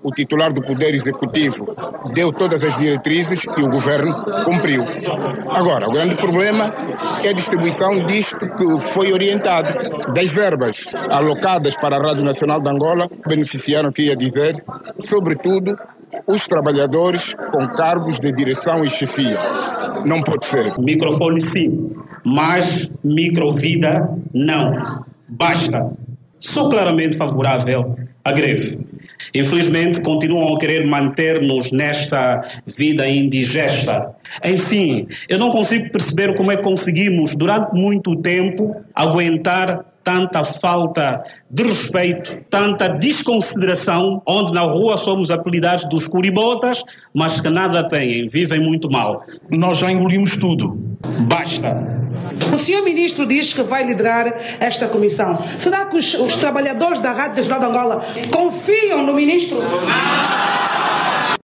o titular do Poder Executivo deu todas as diretrizes e o governo cumpriu. Agora, o grande problema é a distribuição disto que foi orientado. Das verbas alocadas para a Rádio Nacional de Angola, beneficiaram, queria dizer, sobretudo, os trabalhadores com cargos de direção e chefia. Não pode ser. Microfone sim, mas microvida não. Basta. Sou claramente favorável à greve. Infelizmente, continuam a querer manter-nos nesta vida indigesta. Enfim, eu não consigo perceber como é que conseguimos, durante muito tempo, aguentar tanta falta de respeito, tanta desconsideração, onde na rua somos apelidados dos curibotas, mas que nada têm, vivem muito mal. Nós já engolimos tudo. Basta. O senhor ministro diz que vai liderar esta comissão. Será que os trabalhadores da Rádio Nacional de Angola confiam no ministro?